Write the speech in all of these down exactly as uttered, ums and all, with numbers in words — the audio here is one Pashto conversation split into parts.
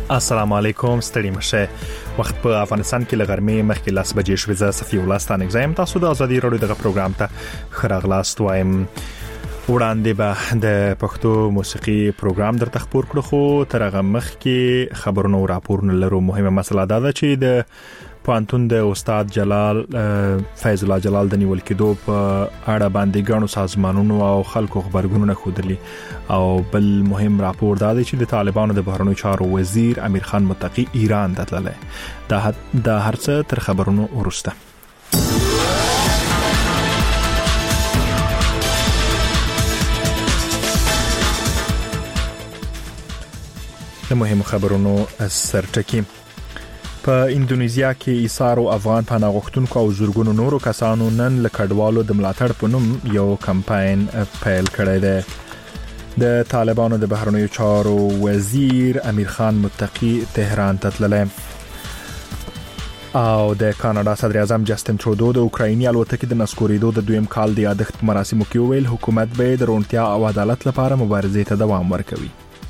السلام علیکم، ستړي مشه. وخت په افغانستان کې لغرمې مخکې لاس بجې شوې. زه صفي الله ستانک زایم. تاسو د ازادي رادیو دغه پروګرام ته خراغلاست وایم. وړاندې به د پښتو موسیقي پروګرام درته خبر کړو، خو تر هغه مخکې خبرونه او راپورونه لرو. مهمه مسله دا ده چې د پانتون د استاد جلال فیض الله جلال د نیول کېدو په اړه باندې ګڼو سازمانونو او خلکو خبرګونونه خودلی، او بل مهم راپور دا دی چې د طالبانو د بهرنیو چارو وزیر امیر خان متقی ایران ته تللی. دا د هرڅه تر خبرونو وروسته. د مهمو خبرونو سرټکی. په اندونیزیا کې ایثار او افغان پناه غوښتونکو او زورګونو نورو کسانو نن له کډوالو د ملاتړ په نوم یو کمپاین پیل کړی دی. د طالبانو د بهرنیو چارو وزیر امیر خان متقی تهران ته تللی، او د کاناډا صدر اعظم جسټین ترودو د اوکرایني الوتکې د نسکورېدو د دویم کال د یادښت په مراسمو کې وویل حکومت به د روڼتیا او عدالت لپاره مبارزې ته دوام ورکوي.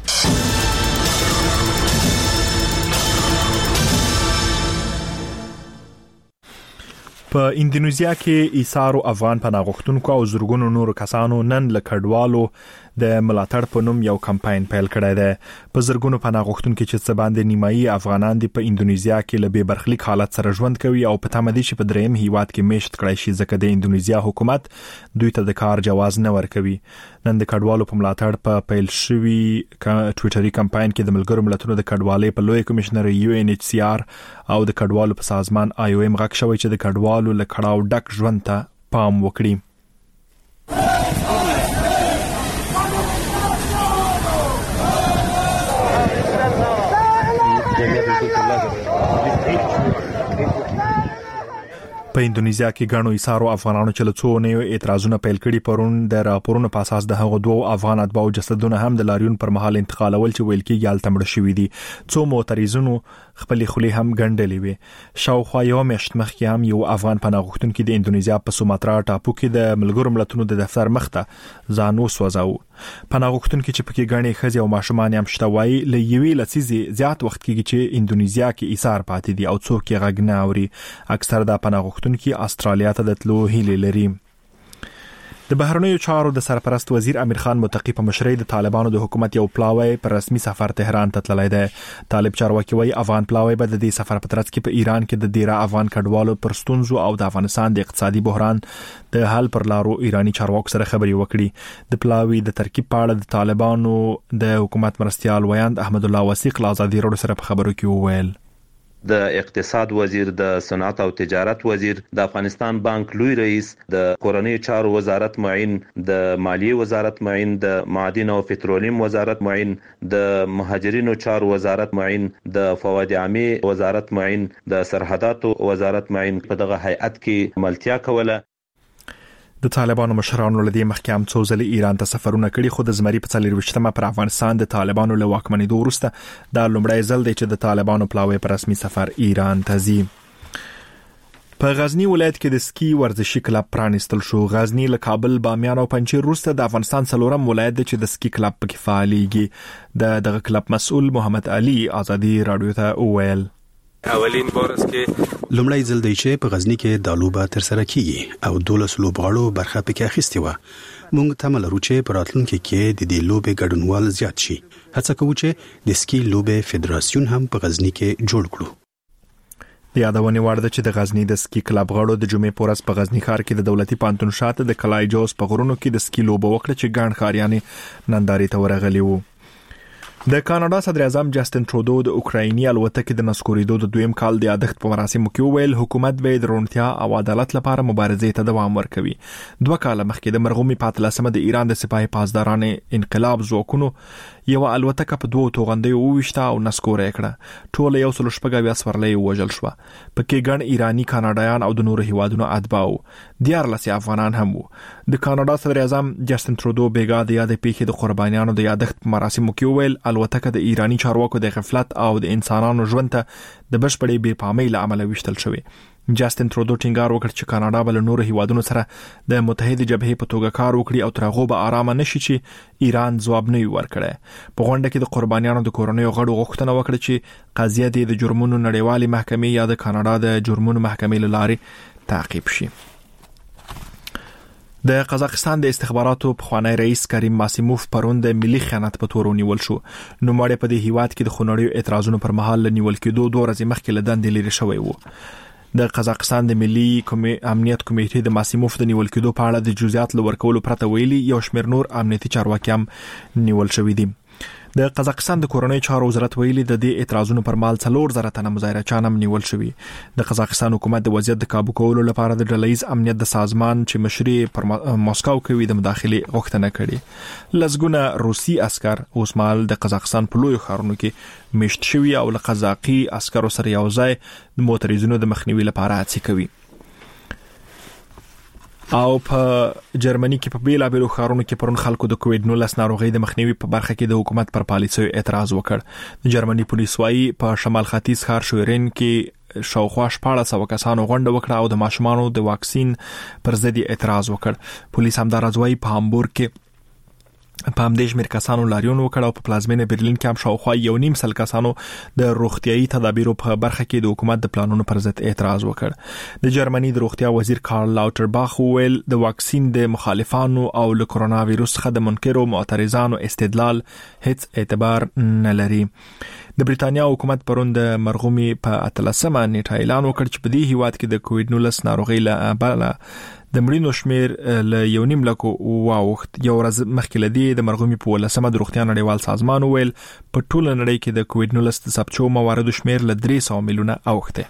په اندونیزیا کې ایثار او افغان پناه غوښتونکو او زورګونو نورو کسانو نن له کډوالو د ملاتړ په نوم یو کمپاین پیل کړی دی. په زرګونو پناه غوښتونکو چې څه باندې نیمایي افغانان دي په اندونیزیا کې له بې برخلیک حالت سره ژوند کوي او په تمه دي چې په دریم هیواد کې میشت کړی شي، ځکه د اندونیزیا حکومت دوی ته د کار جواز نه ورکوي. نن د کډوالو په ملاتړ په پیل شوی ټویټري کمپاین کې د ملګرو ملتونو د کډوالۍ په لوی کمشنر یو ان ایچ سی آر او د کډوالو په سازمان آی او ایم غږ شوی چې د کډوالو له کړهو ډک ژوند ته پام وکړي. په اندونیزیا کې ګڼو ایثارو افغانانو چې له څو نه اعتراضونه پیل کړي پرون د راپورونو په اساس د هغو دوه افغان اتباعو جسدونه هم د لاریون پر مهال انتقالول چې ویل کېږي هلته مړه شوي دي. څو معترضینو خپلې خولې هم ګنډلې وې. شاوخوا یو میاشت مخکې هم یو افغان پناه غوښتونکي د اندونیزیا په سوماترا ټاپو کې د ملګرو ملتونو د دفتر مخ ته ځان وسوځاوه. پناه غوښتونکي چې پکې ګڼې ښځې او ماشومان هم شته وایي له یوې لسیزې زیات وخت کېږي چې اندونیزیا کې ایثار پاتې دي او څوک یې غږ نه اوري. اکثر د پناه غوښتونکي استرالیا ته د تلو هیلې لري. د بهرنیو چارو د سرپرست وزیر امیر خان متقی په مشرۍ د طالبانو د حکومت یو پلاوی پر رسمي سفر تهران ته تللی دی. طالب چارواکي وايي افغان پلاوی به د دې سفر په ترڅ کې په ایران کې د ډیره افغان کډوالو پر ستونزو او د افغانستان د اقتصادي بحران د حل پر لارو ایرانی چارواکو سره خبرې وکړي. د پلاوی د ترکیب په اړه د طالبانو د حکومت مرستيال ویاند احمد الله وثیق له ازادي رادیو سره په خبرو کې وویل د اقتصاد وزیر، د صنعت او تجارت وزیر، د افغانستان بانک لوی رئیس، د کورنۍ چارو وزارت معین، د مالیې وزارت معین، د معادن او پټرولیم وزارت معین، د مهاجرینو چارو وزارت معین، د فواد عامه وزارت معین، د سرحداتو وزارت معین په دغه هیئت کې ملتیا کوله. د طالبانو مشرانو لدی مخکې هم څو ځله ایران ته سفرونه کړي، خو د زمري په څلرویشتمه پر افغانستان د طالبانو له واکمنېدو وروسته دا لومړی ځل دی چې د طالبانو پلاوی په رسمي سفر ایران ته ځي. په غزنی ولایت کې د سکی ورزشي کلب پرانیستل شو. غزنی له کابل، بامیان او پنجشیر وروسته د افغانستان څلورم ولایت دی چې د سکی کلب پکې فعالیږي. د دغه کلب مسؤل محمد علي ازادي رادیو ته وویل اولین بارس کې لومړی ځل دی چې په غزنی کې د لوبه تر سره کیږي او دولس لوبغاړو برخه پکې اخیستې و. موږ تمه لرو چې په راتلونکي کې د دې لوبې ګډونوال زیات شي. هڅه کوو چې د سکی لوبې فدراسیون هم په غزنی کې جوړ کړو. د یادونې وړ ده چې د غزنی د سکی کلب غړو د جمعې په ورځ په غزنی ښار کې د دولتي پانتون شاته د کلای جوز په غرونو کې د سکی لوبه وکړه چې ګڼ ښاریانې نندارې ته ورغلي وو. د کاناډا صدر اعظم جسټین ترودو د اوکرایني الوتکې د نسکورېدو د دویم کال د یادښت په مراسمو کې وویل حکومت به د روڼتیا او عدالت لپاره مبارزې ته دوام ورکوي. دوه کاله مخکې د مرغومي په اتلسمه د ایران د سپاهي پاسداران انقلاب ځواکونو یو الوتکه په دوه توغندیو وویشته او نسکورې کړه. ټول یو سل شپږ اویا سورلۍ وژل شو. پکې ګڼ ایرانی، کاناډایان او د نورو هیوادونو اتباع، دیارلس افغانان هم وو. د کاناډا صدر اعظم جسټین ترودو بیګا د یاد پیښې د قربانیانو د یادښت په مراسمو کې وویل الوتکه د ایرانی چارواکو د غفلت او د انسانانو ژوند ته د بشپړې بې پامۍ له امله وشتل شوې. جاستن ترودو ټینګار وکړ چې کاناډا بل نور هیوادونو سره د متحده جبهې په توګه کار وکړي او تر هغه به آرام نشي چې ایران ځواب نه ورکړي. په غونډه کې د قربانیانو د کورنیو غړو غوښتنه وکړه چې قضیه د جرمونو نړیوالې محکمې یا د کاناډا د جرمونو محکمې لارې تعقیب شي. د قزاقستان د استخباراتو پخوانی رئیس کریم ماسیموف پرون د ملي خیانت په تور ونیول شو. نو مړ په دې هیواد کې د خونړیو اعتراضونو پر مهال نیول کېدو دوه ورځې مخکې له دندې لري شوی وو. د قزاقستان د ملي امنیت کمیټې د ماسیموف د نیول کېدو په اړه د جزئیات لورکولو پرته ویلي یو شمېر نور امنیتي چارواکي هم نیول شوی دي. د قزاقستان د کورنۍ چارو وزارت ویلي د دې اعتراضونو پر مال څلور زره تنه مظاهرچیان هم نیول شوی. د قزاقستان حکومت د وضعیت د کابو کولو لپاره د ډلهیز امنیت د سازمان چې مشري پر مسکو کوي د مداخله غوښتنه کړې. لزګونه روسي عسكر اوس مال د قزاقستان په لوی ښارونو کې مشت شوی او له قزاقي عسکرو سره یو ځای د موټریزونو د مخنیوي لپاره هڅې کوي. او په جرمني کې په بیلا بیلو ښارونو کې پرون خلکو د کووډ نولس ناروغي د مخنیوي په برخه کې د حکومت پر پالیسیو اعتراض وکړ. د جرمني پولیس وايي په شمال ختیځ ښار شویرین کې شاوخوا شپږ سوه کسانو غونډه وکړه او د ماشومانو د واکسین پر ضد اعتراض وکړ. پولیس همدارز وايي په هامبورګ کې په همدې شمېر کسانو لاریون وکړ او په پلازمینه برلین کې هم شاوخوا یو نیم سل کسانو د روغتيایي تدابیرو په برخه کې د حکومت د پلانونو پر ضد اعتراض وکړ. د جرمني د روغتیا وزیر کارل لاوټرباخ ویل د واکسین د مخالفانو او له کرونا وایروس څخه د منکرو معترضانو استدلال هیڅ اعتبار نه لري. د بریټانیا حکومت پرون د مرغومي په اتلسمه نیټه اعلان وکړ چې په دې هیواد کې د کووډ نولس ناروغي له امله د مړینو شمیر له یو نیم لکو واوښت. یو ورځ مخکې لدی د مرغومي په ولسمه د روغتیا نړیوال سازمان ویل په ټوله نړۍ کې د کووډ نولس د ثبت شوو مواردو شمیر له درې سوه میلیونه اوښته.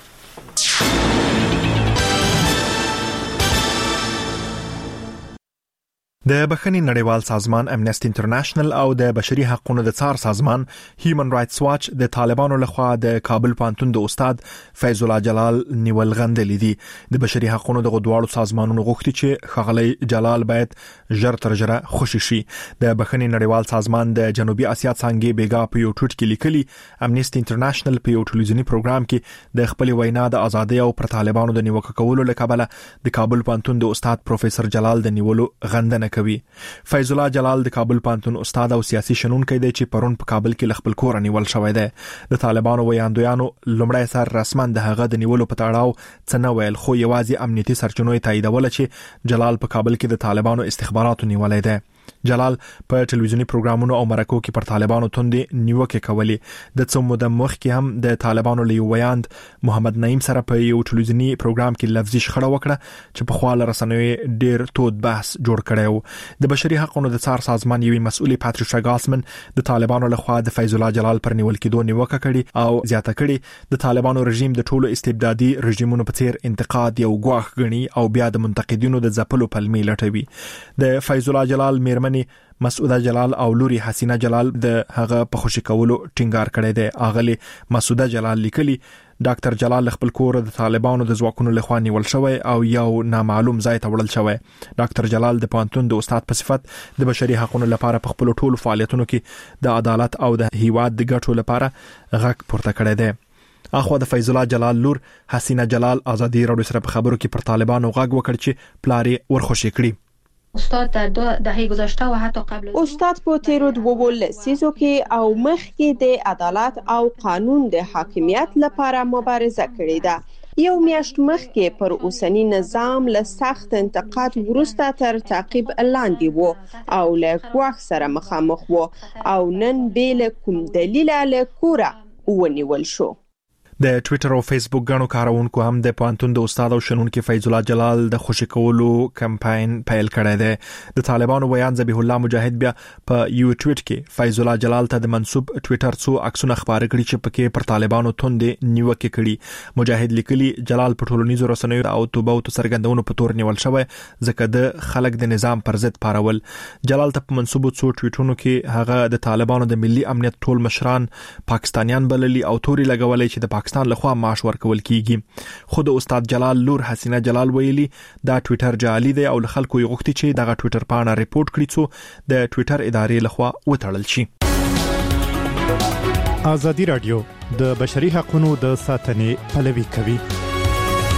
د بخښنې نړیوال سازمان امنیسټي انټرنیشنل او د بشري حقوقو د څار سازمان هیومن رائټس واچ د طالبانو لخوا د کابل پانتون د استاد فیض الله جلال نیول غندلې دي. د بشري حقوقو د غوډوالو سازمانونو غوښتي چې خغلی جلال باید ژر تر ژره خوشي شي. د بخښنې نړیوال سازمان د جنوبي اسیا څنګه بیګا په یو ټوټ کې لیکلي امنیسټي انټرنیشنل په یو ټلویزیونی پروګرام کې د خپل وینا د ازادۍ او پر طالبانو د نیوکه کولو لکبله د کابل پانتون د استاد پروفیسور جلال د نیولو غندنه کوي. فیض الله جلال د کابل پانتون استاد او سیاسي شنونکی دی چې پرون په کابل کې خپل کور نیول شوی دی. د طالبانو ویاندویانو لومړی سر رسما د هغه د نیولو په تړاو څه نه ویل خو یوازې امنیتي سرچینو تاییدول چې جلال په کابل کې د طالبانو استخباراتو نیولای دی. جلال په ټلویزیونی پروګرامونو او مرکو کې پر طالبانو توندې نیوکه کوي. د څو موده مخکې هم د طالبانو له ویاند محمد نعیم سره په یو ټلویزیونی پروګرام کې لفظي شخړه وکړه چې په خواله رسنوي ډیر تود بحث جوړ کړو. د بشري حقوقو د څار سازمان یوې مسؤلې پاتریشا ګاسمن د طالبانو لخوا د فیض الله جلال پر نیول کېدو نیوکه کړي او زیاته کړي د طالبانو رژیم د ټولو استبدادي رژیمونو په څیر انتقاد یو ګواښ غني او بیا د منتقدینو د ځپلو پلمې لټوي. د فیض الله جلال میرمنې مسعوده جلال او لوري حسینه جلال د هغه په خوشی کولو ټینګار کړی دی. اغلی مسعوده جلال لیکلی ډاکټر جلال خپل کور د طالبانو د ځواکونو لخوا نیول شوی او یو نامعلوم ځای ته وړل شوی. ډاکټر جلال د پانتون د استاد په صفت د بشري حقوقو لپاره په خپل ټولو فعالیتونو کې د عدالت او د هیواد د ګټو لپاره غږ پورته کړی دی. اخو د فیض الله جلال لور حسینه جلال ازادي راډیو سره په خبرو کې پر طالبانو غږ وکړ چې پلاری ورخوشي کړي. استاد در دو دهه گذشته و حتی قبل استاد په تیرو دوو لسیزو کې او مخکې د عدالت او قانون د حاکمیت لپاره مبارزه کړې ده. یو میاشت مخکې پر اوسنی نظام له سخت انتقاد وروسته تر تعقیب لاندې وو او له ګواښ سره مخامخ وو او نن بیل کوم دلیل له کوره ونیول شو. د ټوئیټر او فیسبوک غاڼو کارونکو هم د پانتون د استاد او شنونکو فیض الله جلال د خوشی کولو کمپاین پیل کړی دی. د طالبانو ویان ذبیح الله مجاهد بیا په یو ټویټ کې فیض الله جلال ته د منسوب ټوئیټر څو عکسونه خبرې کړي چې پکې پر طالبانو توندې نیوکه کړي. مجاهد لیکلي جلال په ټولنیزو رسنیو او توبه او سرګندونو په تور نیول شوی ځکه د خلک د نظام پر ضد پارول. جلال ته په منسوب څو ټویټونو کې هغه د طالبانو د ملي امنیت ټول مشران پاکستانیان بللي او توري لګولې چې د پاکستان لخوا معاش ورکول کیږي. خو د استاد جلال لور حسینه جلال ویلي دا ټوئیټر جعلي دی او خلکو یې غوښتي چې دغه ټوئیټر پاڼه ریپورت کړي څو د ټوئیټر ادارې لخوا وتړل شي. ازادي رادیو د بشري حقوقو د ساتنې پلوي کوي.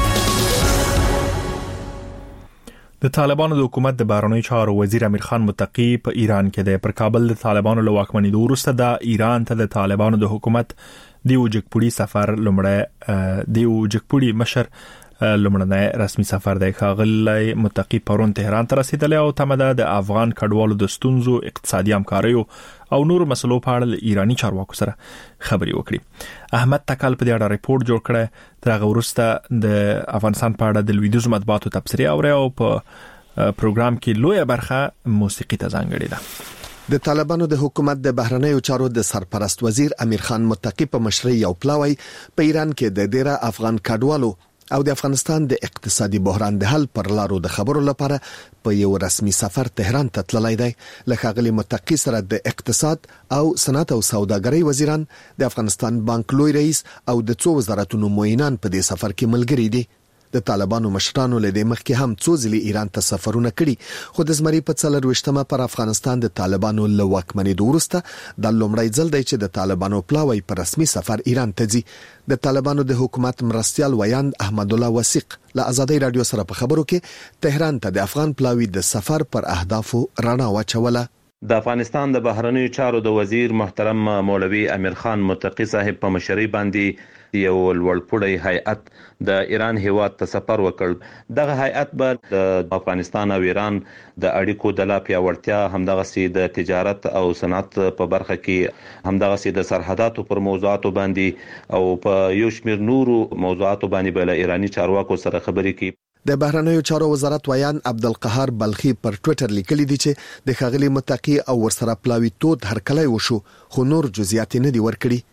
د طالبانو د حکومت د بهرنیو چارو وزیر امیر خان متقی په ایران کې د پر کابل د طالبانو له واکمنۍ وروسته د ایران ته د طالبانو د حکومت دیو جګپوړي سفر لومړی دیو جګپوړي مشر لومړنی رسمي سفر دی. ښاغلی متقی پرون تهران ته رسیدلی او تمه د افغان کډوالو د ستونزو، اقتصادي همکاریو او نور مسلو په اړه ایرانی چارواکو سره خبري وکړي. احمد تکل په دې اړه ریپورت جوړ کړی. تر هغه وروسته د افغانستان په اړه د لویدیځ مطبوعاتو تبصرې اوري او په پروګرام کې لویه برخه موسیقي ته ځانګړې ده. د طالبانو د حکومت د بهرنیو چارو د سرپرست وزیر امیر خان متقی په مشرۍ یو پلاوی په ایران کې د ډیره افغان کډوالو او د افغانستان د اقتصادي بحران د حل پر لارو د خبرو لپاره په یو رسمي سفر تهران ته تللی دی. له ښاغلي متقی سره د اقتصاد او صنعت او سوداګرۍ وزیران، د افغانستان بانک لوی رئیس او د څو وزارتونو معینان په دې سفر کې ملګري دي. د طالبانو مشرانو له دې مخکې هم څو ځلې ایران ته سفرونه کړي، خو د زمري په څلور وشتمه پر افغانستان د طالبانو له واکمنۍ وروسته د لومړی ځل دی چې د طالبانو پلاوی په رسمي سفر ایران ته ځي. د طالبانو د حکومت مرستيال ویاند احمد الله وثیق له آزادۍ رادیو سره په خبرو کې تهران ته د افغان پلاوی د سفر پر اهدافو رڼا واچوله. د افغانستان د بهرنیو چارو د وزیر محترم مولوي امیر خان متقی صاحب په مشرۍ باندې یو لوړپوړی هیئت د ایران هیواد ته سفر وکړ. دغه هیئت به د افغانستان او ایران د اړیکو د لا پیاوړتیا، همدغه سي د تجارت او صنعت په برخه کې، همدغه سي د سرحداتو پر موضوعاتو باندې او په یو شمېر نورو موضوعاتو باندې بل ایرانی چارواکو سره خبرې کوي. د بهرنیو چارو وزارت ویان عبدالقهار بلخی پر ټوئیټر لیکلی دی چې د ښاغلي متقی او ورسره پلاوی تود هرکلی وشو، خو نور جزئیات نه دي ورکړي.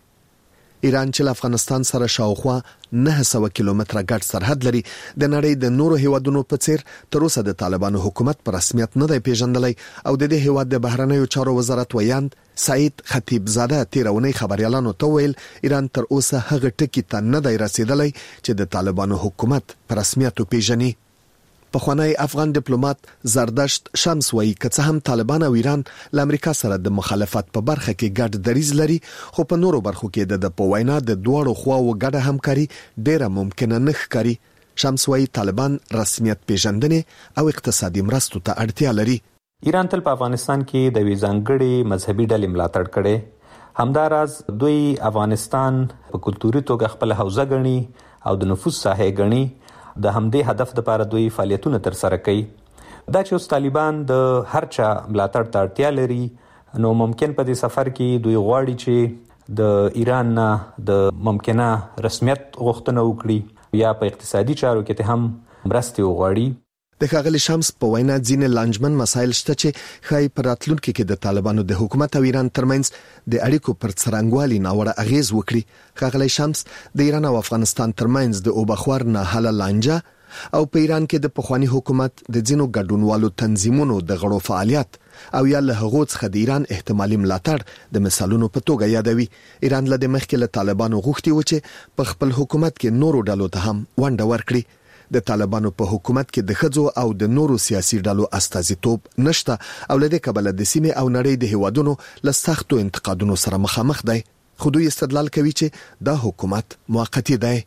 ایران چې افغانستان سره شاوخوا نه سوه کیلومتره ګډ سرحد لري، د نړۍ د نورو هیوادونو په څیر تر اوسه د طالبانو حکومت په رسمیت نه دی پیژندلی او د دې هیواد د بهرنیو چارو وزارت ویان سعید خطیب زاده تیرونی خبريالانو ته ویل ایران تر اوسه هغه ټکی ته نه دی رسیدلی چې د طالبانو حکومت په رسمیت پیژني. پخوانی افغان ډیپلوماټ زردشت شمس وایي که څه هم طالبان او ایران له امریکا سره د مخالفت په برخه کې ګډ دریځ لري، خو په نورو برخو کې د په وینا د دوړو خواو ګډه همکاري ډیره ممکنه نه ښکاري. شمس وایي طالبان رسمیت پیژندنې او اقتصادي مرستو ته اړتیا لري. ایران تل په افغانستان کې د وی ځانګړي مذهبي ډلې ملاتړ کړي. همداراز دوی افغانستان په کلتوري توګه خپل حوزه ګڼي او د نفوذ ساحه ګڼي. د همدې هدف لپاره دوی فعالیتونه تر سره کوي. دا چې اوس طالبان د هر چا ملاتړ ته اړتیا لري، نو ممکن په دې سفر کې دوی غواړي چې د ایران نه د ممکنه رسمیت غوښتنه وکړي یا په اقتصادي چارو کې هم مرستې وغواړي. د ښاغلي شمس په وینا ځینې لانجمن مسایل شته چې ښایي په راتلونکي کې د طالبانو د حکومت او ایران ترمنځ د اړیکو پر څرنګوالي ناوړه اغیز وکړي. ښاغلي شمس د ایران او افغانستان ترمنځ د اوبخور نه حل لانجه او په ایران کې د پخوانی حکومت د ځینو ګډونوالو تنظیمونو د غړو فعالیت او یا له هغو څخه د ایران احتمالي ملاتړ د مثالونو په توګه یادوي. ایران له د مخکې له طالبانو غوښتي و چې په خپل حکومت کې نورو ډلو ته هم ونډه ورکړي. د طالبانو په حکومت کې د ښځو او د نورو سیاسي ډلو استازیتوب نشته او لدې کبله د سیمې او نړۍ د هیوادونو له سختو انتقادونو سره مخامخ دی. خو دوی استدلال کوي چې دا حکومت موقتی دی.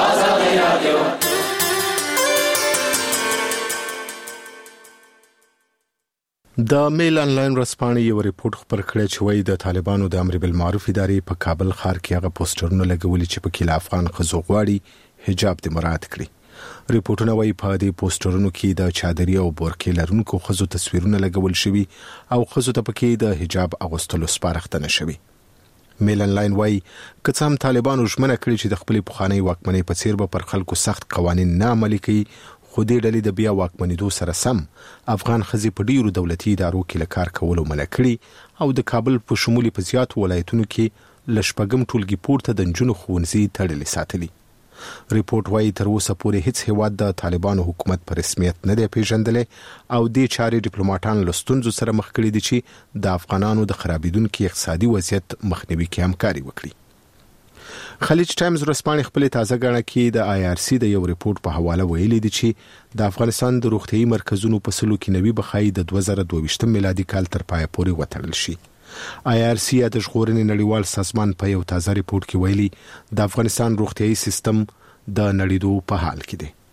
د میل انلاین رسپانې یو ریپورت خبر کړی چې وایي د طالبانو د امر بالمعروف ادارې په کابل ښار کې هغه پوسټرونه لګولي چې په کې افغان ښځو غواړي حجاب د مراعات کړي. ریپورتونه وايي په دې پوسټرونو کې د چادري او بورکې لرونکو ښځو تصویرونه لګول شوي او ښځو ته پکې د حجاب اغوستلو سپارښتنه شوي. میل انلاین وايي که څه هم طالبانو ژمنه کړې چې د خپل پخوانی واکمنۍ په څیر به پر خلکو سخت قوانين نه عملي کوي، خو دې ډلې د بیا واکمنېدو سره سم افغان ښځې په ډیرو دولتي ادارو کې له کار کولو منع کړي او د کابل په شمولي په زیاتو ولایتونو کې لشپږم ټولګي پورته د نجونو ښوونځي تړلې ساتلي. ریپورت وايي تر اوسه پورې هیڅ هیواد د طالبانو حکومت په رسمیت نه دی پیژندلی او د چارې ډیپلوماټان له ستونزو سره مخ کړي دي چې د افغانانو د خرابېدونکي اقتصادي وضعیت مخنیوي کې همکاري وکړي. خلیج ټایمز ورځپاڼې خپل تازه غاڼه کې د آی آر سی د یو ریپورت په حواله ویلي دي چې د افغانستان د روغتيایي مرکزونو په سلو کې نوي بخای د دوه زره دوه ویشت میلادي کال تر پای پورې وتړل شي. آی آر سی د ژغورنې نړیوال سازمان په یو تازه ریپورت کې ویلي د افغانستان روغتيایي سیستم د نړیدو په حال کې دی.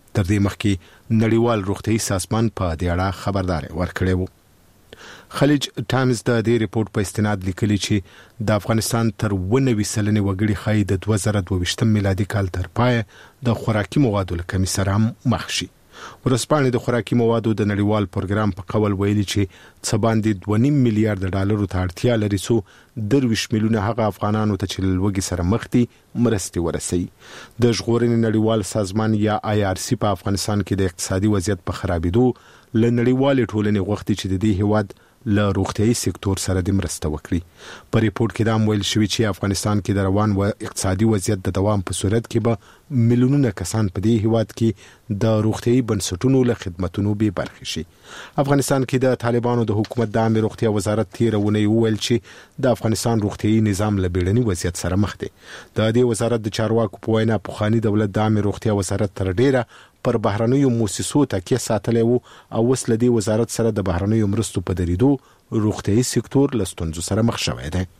تر دې مخکې نړیوال روغتیايي سازمان په دې اړه خبرداري ورکړې و. خلیج ټایمز د دې ریپورت په استناد لیکلي چې د افغانستان تر ونوي سلنې وګړي خای د دوه زره دوه ویشتم میلادي کال تر پای د خوراکي موادو له کمی سره مخ شي. ورسپانې د خوراکي موادو د نړیوال پروګرام په قول ویلي چې څه باندې دوه نیم میلیارډ ډالرو ته اړتیا لري څو درویش میلیونه هغه افغانانو ته چې لوګي سره مخ دي مرستې ورسي. د ژغورنې نړیوال سازمان یا آی آر سی په افغانستان کې د اقتصادي وضعیت په خرابېدو ل نړیوال ټولنې غوښتي چې د دې هیواد له روغتيایي سکتور سره د مرسته وکړي. په ریپورت کې دا ویل شوی چې افغانستان کې د روان و اقتصادي وضعیت د دوام په صورت کې به میلیونونه کسان په دې هیواد کې د روغتيایي بنسټونو له خدماتو به برخه شي. افغانستان کې د طالبانو د حکومت د عامه روغتیا وزارت تیرونه ویل چې د افغانستان روغتيایي نظام له بیړني وضعیت سره مخ دی. د دې وزارت د چارواکو په وینا پوخانی دولت د عامه روغتیا وزارت تر ډیره پر بهرنیو موسسو تکیه ساتلې وو او اوس له دې وزارت سره د بهرنیو مرستو په دریدو روغتيایي سکتور له ستونزو سره مخ شوی دی.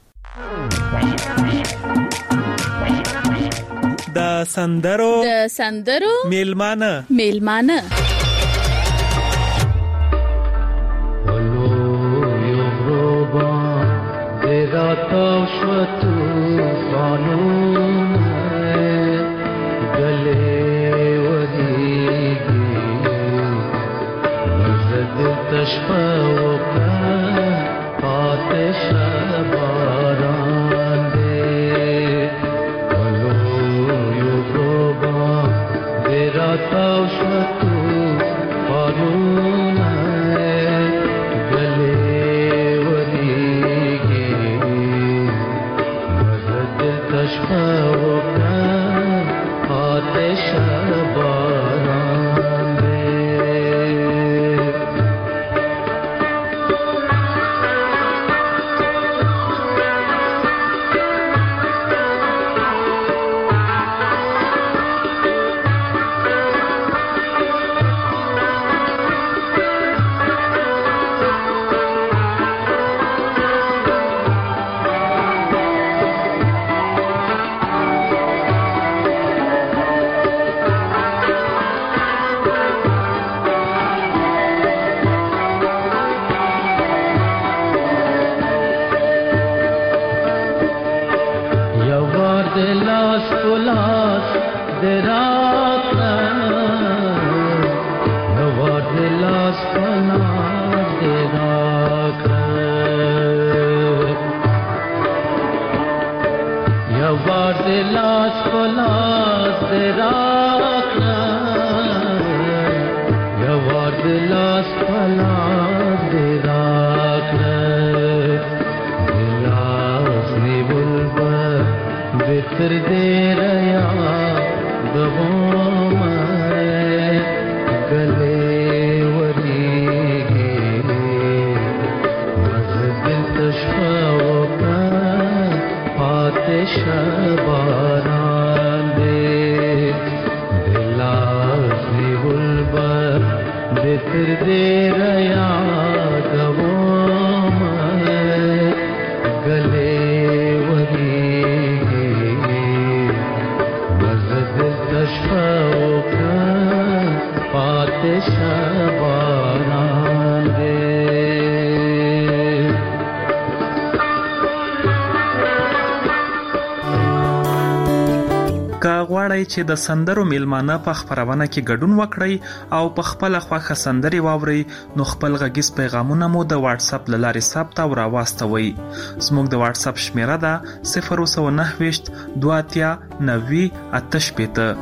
د سندرو د سندرو میلمانه میلمانه چې د سندرو میلمانه په خبرونه کې ګډون وکړي او په خپل خوښه سندري واوري نو خپل غږیز پیغامونه مو د واتس اپ لارې ثبت او راوستوي. زموږ د واتس اپ شمیره ده صفر نهه دوه اتیا نوي آتش پته.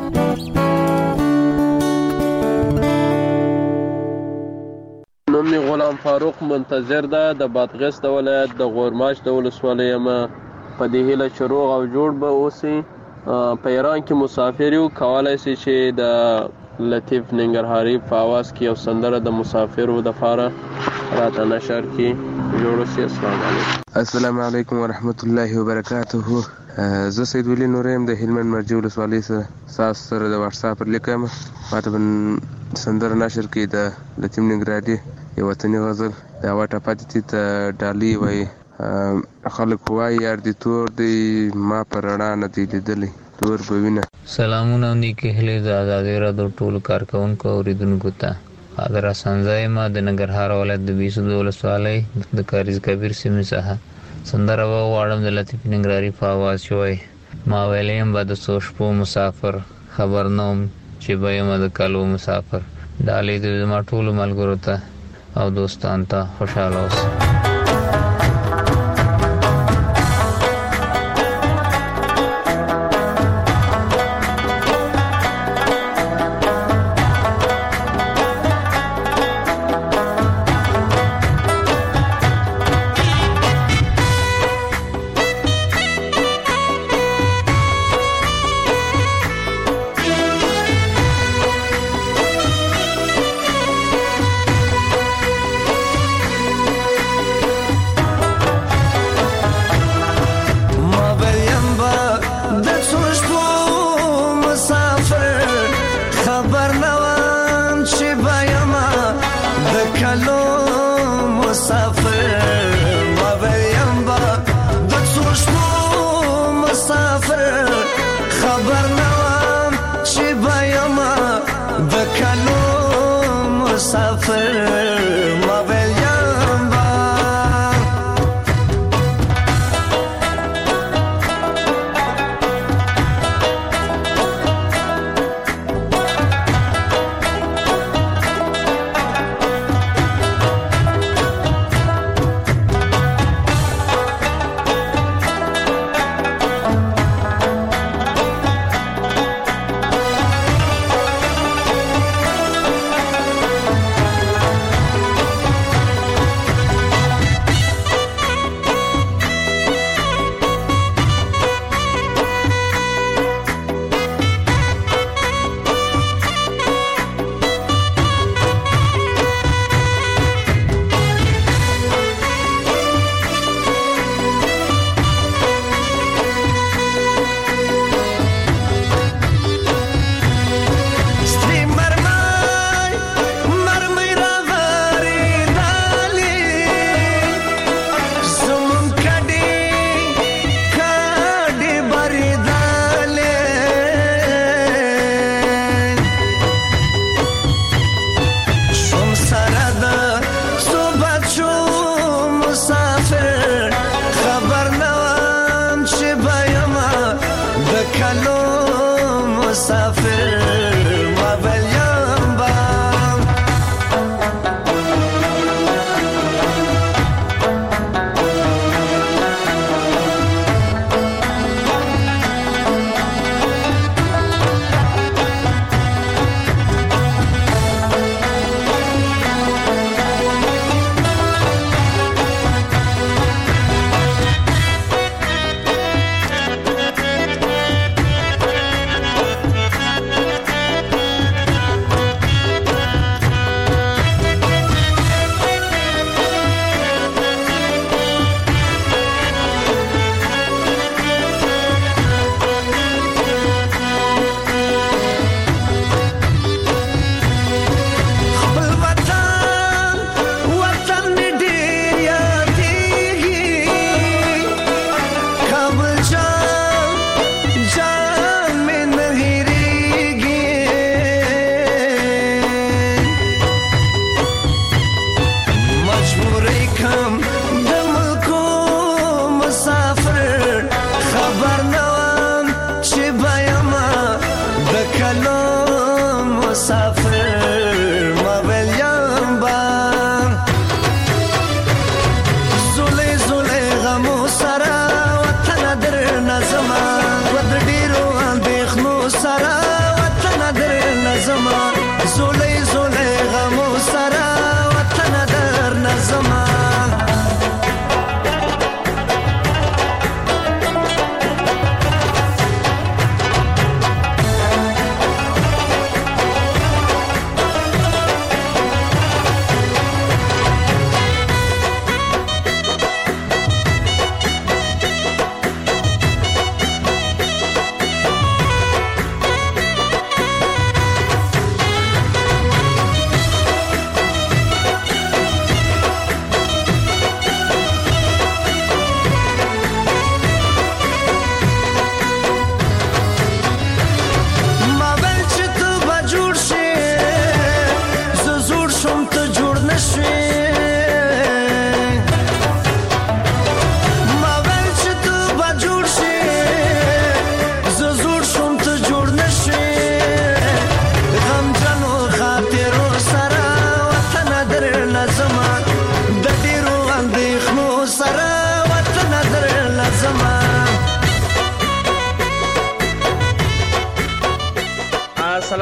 نوم می غلام فاروق منتظر ده د بادغیس د ولایت د غورماش د ولسوالۍ ما په دې هله چروغ او جوړ به اوسي. په ایران کې مسافر یو کولای شي چې د لطیف ننګرهاري په आवाज کې یو سندره د مسافرو د فاره راته نشر کې جوړ شي. السلام علیکم. السلام علیکم ورحمت الله وبرکاته. زه سید ولی نوریم د هلمند مرجع ولسوالۍ سره سره د واتس اپ لیکم. ماته سندره نشر کې د لطیف ننګرهاري یو وطني غزل دا واټه پاتې ته ډالي وای خلک وای یار دي تور دی ما پرانا نه دی لیدلی تور په وینه. سلامونه نیکه هلي د آزادۍ راډیو ټولو کارکونکو اوریدونکو ته. حاضر حسن زایما د ننګرهار ولایت د بیسو ولسوالۍ د کاریز کبیر سیمې څخه سندره وغواړم د لطیف ننګرهاري په आवाज شوی. ما ویلیم به د څو شپو مسافر خبر نوم چې به یم د کالو مسافر. ډالۍ د زما ټولو ملګرو ته او دوستانو ته خوشحاله اوسئ.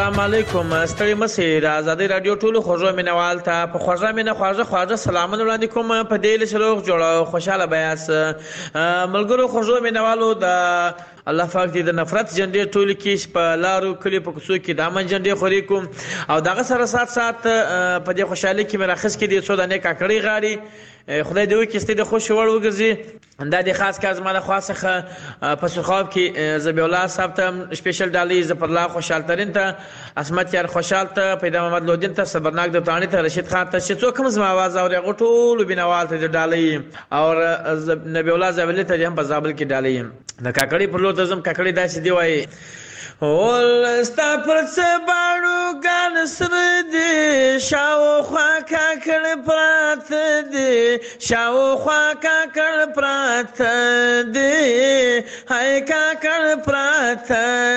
السلام علیکم. ستړي مسئ د ازادي رادیو ټولو خوږو مینوال ته په خوږه مینه خواږه خواږه سلامونه وړاندې کوم. په دې لشلوغ جوړه خوشاله بیاس ملګرو خوږو مینوالو د الله پاک دې د نفرت جنډې ټول کې په لارو کلی په کوڅو کې د امن جنډې خوري کوم او دغه سره سات سات په دې خوشحالي کې مرخص کې دې څو د نه کاکړي غاړي خدای دې وکړي ستې د خوش وړ وګرځي. دا د خاص کار زما له خاصه په سرخاب کې زبی الله صاحب ته سپیشل ډالۍ زفر الله خوشحال ترین ته اسمت یار خوشحال ته پیدا محمد لودین ته صبرناک د تانی ته رشید خان ته چې څوک هم زما आवाज اوري غټول بنوال ته ډالۍ او نبی الله زبیل ته هم په زابل کې ډالۍ د کاکړي پر لور ته زم کاکړي داسې دی وای ول ستا پر سباړو ګان سره دي شاو خوا کاکړ پرات دي شاو خوا کاکړ پرات دي هاي کاکړ پرات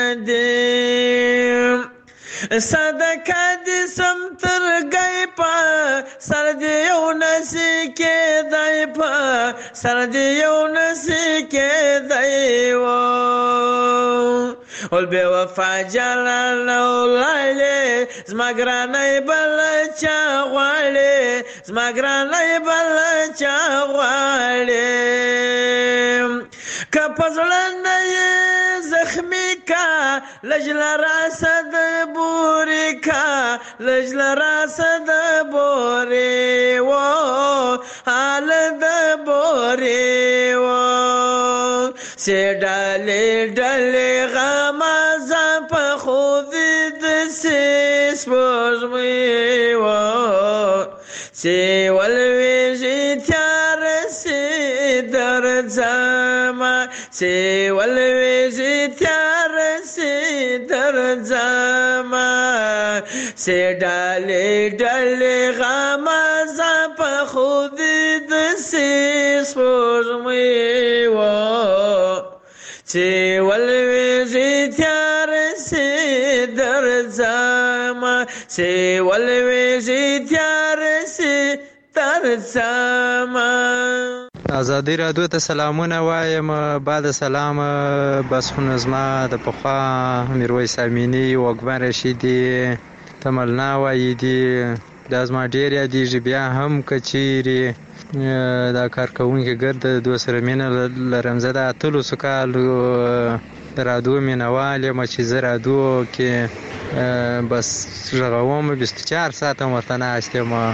دي صدقه دې سم تر گئی پا سر دې یو نسی کې دای پا سر دې یو نسی کې دای و ول بے وفا جلال ولایله زمګرانای بل چا غواړي زمګرانای بل چا غواړي کپزلنه زخمی کا لجل راسد بوری کا لجل راسد بوری و حال د بوری و سی ڈالی ڈالی غمازا پا خود دسی سپوزمی و سی والویجی تیار سی در زما سی والویجی تیار سی در زما سی ڈالی ڈالی غمازا پا خود دسی سپوزمی و سی والویجی تیار سی در زما سی والویجی تیار سی در زما. ازادي رادیو ته سلامونه وایم. بعد سلام بس خو نظم د پخوا میرویس امینی وګمن رشیدی تملنا وای دی د ازما ډیر یادېږي. بیا هم کچيري دا کارکونکي ګرد دو سره مینه لرم. زه د اتلو سکالو د رادیو مینوال یم چې زه رادیو کې بس غووم بیست و چهار ساعت ورته ناست یم.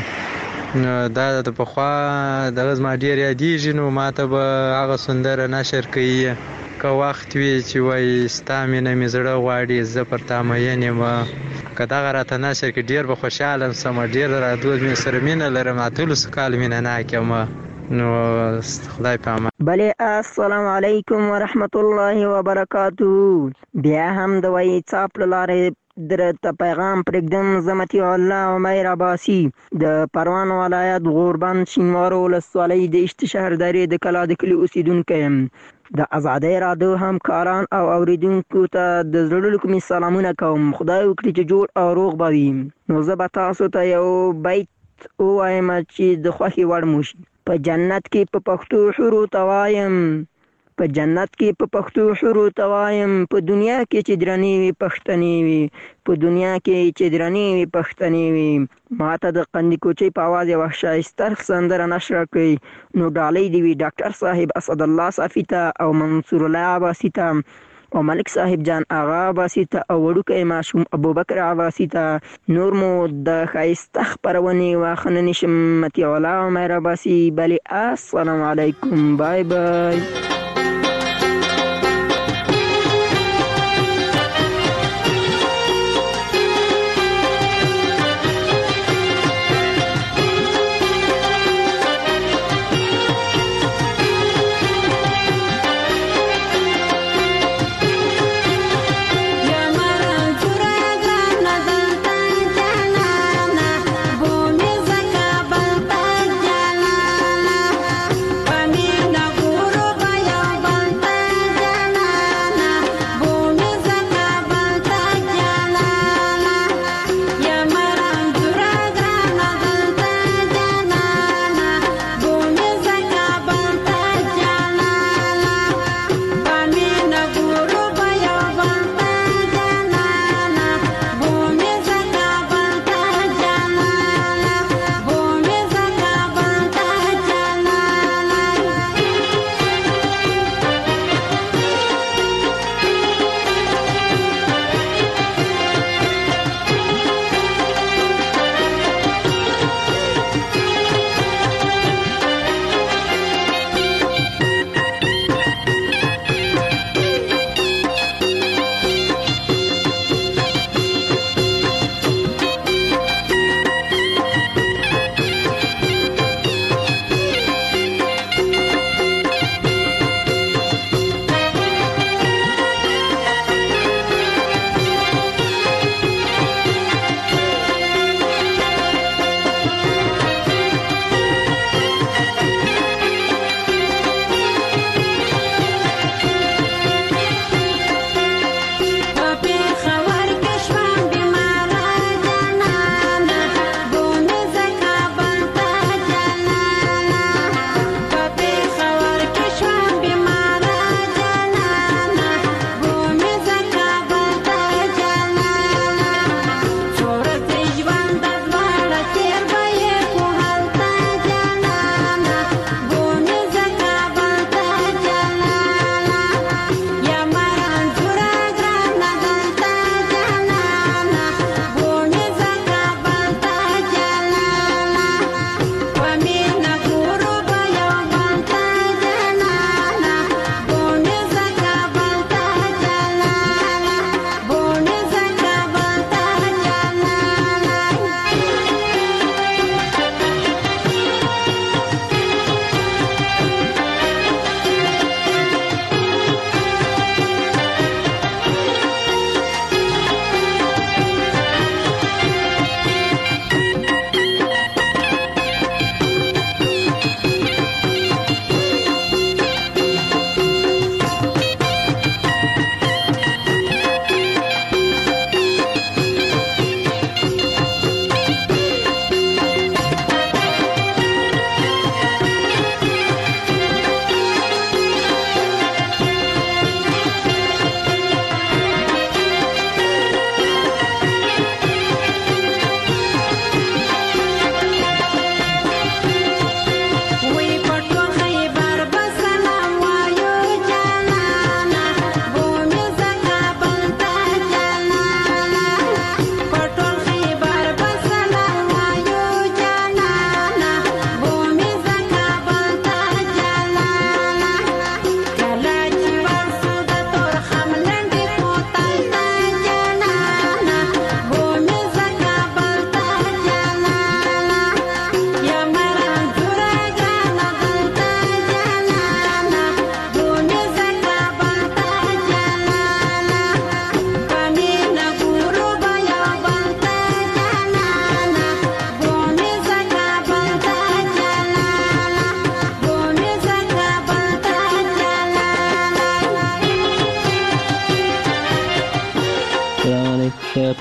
دا د پخوا دغه زما ډیر یادېږي. نو ماته به هغه سندره نشر کوي که وخت وي چې وایي ستا مینه مې زړه غواړي زه پر تا مین یم. که دغه راته نشر کړي ډېر به خوشحاله سم. ډېر رادیو مې سره مینه لرم. اتلو کال مینه ناک یم. نو خدای په امان. بله السلام علیکم ورحمت الله وبرکاته. بیا هم د وایي څاپ له لارې درته پیغام پرېږدم. زه مطیع الله عمیر عباسي د پروان ولایت غوربند شینوارو ولسوالۍ د اشت شهر درې د کلا د کلي اوسیدونکی یم. د ازادۍ رادیو همکاران او اوریدونکو ته د زړه له کومې سلامونه کوم. خدای وکړي چې جوړ او روغ به وي. نو زه به تاسو ته یو بیت ووایم چې د خوښې وړ مو شي. په جنت کې په پښتو حورو ته وایم په جنت کې په پښتو حورو ته وایم په دنیا کې چې درنې وي پښتنې وي په دنیا کې چې درنې وي پښتنې وي. ما ته د قندي کوچۍ په اواز یوه ښایسته سندره نشر کړئ. نو ډالۍ دې وي ډاکټر صاحب اسد الله صافي ته او منصور الله عباسي ته او ملک صاحب جان آغا عباسي ته او وړوکی ماشوم ابوبکر عباسي ته. نور مو د ښایسته خپرونې واخه نه نشم. مطیع الله عمیر عباسي. بلې السلام علیکم. بای بای. Bye.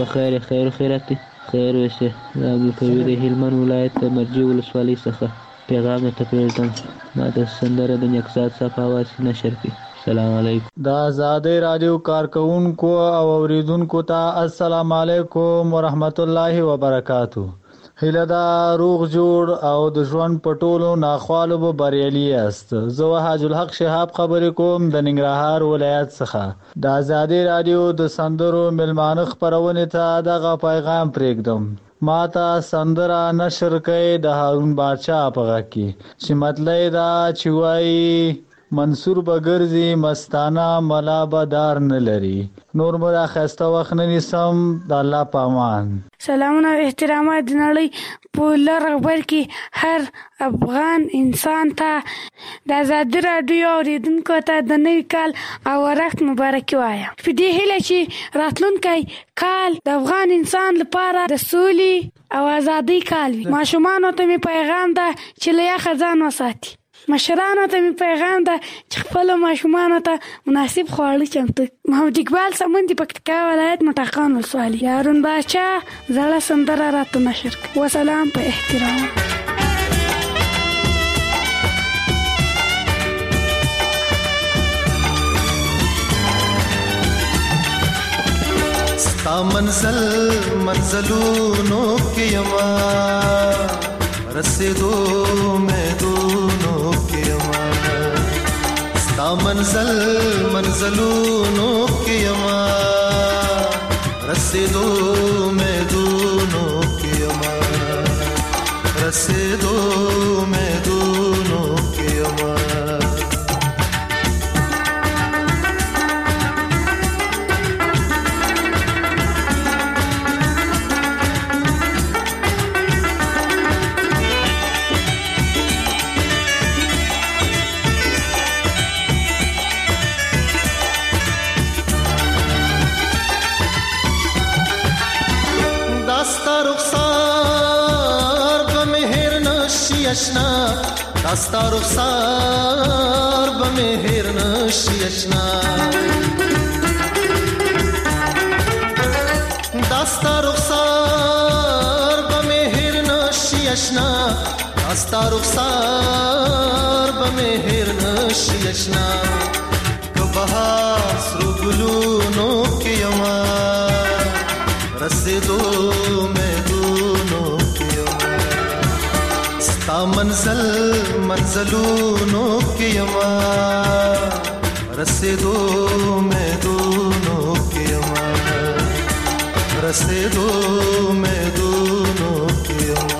په خیر خیر خیرت خیر وشه. دا عبدالقوي د هلمند ولایت د مرجې ولسوالۍ څخه پیغام ته پرېږدم. ما د سندره د نقزاد صاحب اواز نشر کړي. السلام علیکم. د آزادۍ رادیو کارکونکو او اوریدونکو ته السلام علیکم ورحمت الله وبرکاتو. هیله دا روغ جوړ او د ژوند په ټولو ناخوالو به بریالي یاست. زه وحاج الحق شهاب خبرې کوم د ننګرهار ولایت څخه. د آزادۍ رادیو د سندرو ملمانه خپرونې ته دغه پیغام پرېږدم. ما ته سندره نشر کړئ د هارون بادشاه په غږ کې چې مطلب دا چې وایي منصور بګرځي مستانه ملا بدار نه لري. نور مو دا خسته وخت نه نیسم. د الله په امان. سلامونه او احترامات د نړۍ په لر غبر کې هر افغان انسان ته د آزادۍ راډیو اوریدونکو ته د نوي کال او ورښت مبارکي وایم. په دې هیله چې راتلونکی کال د افغان انسان لپاره د سولې او آزادۍ کال وي. ماشومانو ته مې پیغام ده چې له یخه ځان وساتي. مشرانو ته مې پیغام ده چې خپلو ماشومانو ته مناسب خواړه چمتو. محمد اقبال سمون د پکتیکا ولایت مټاخان ولسوالي. هارون بادشاه زړه سندره راته نشر کړه. وسلام په احترام. ستا منزل منزلونو کې یما رسیدو امیدونو کې یما. ستا منزل منزلونو کې یما رسیدو امیدونو کې یما. رسیدو امیدونو کې یما. داستا رخسار بمهر نشی اشنا. داستا رخسار بمهر نشی اشنا. داستا رخسار بمهر نشی اشنا. کبهار سرو گلونو کې یما رسیدو امیدونو کې یما. ستا منزل منزلونو کې یما رسیدو امیدونو کې یما. رسیدو امیدونو کې یما.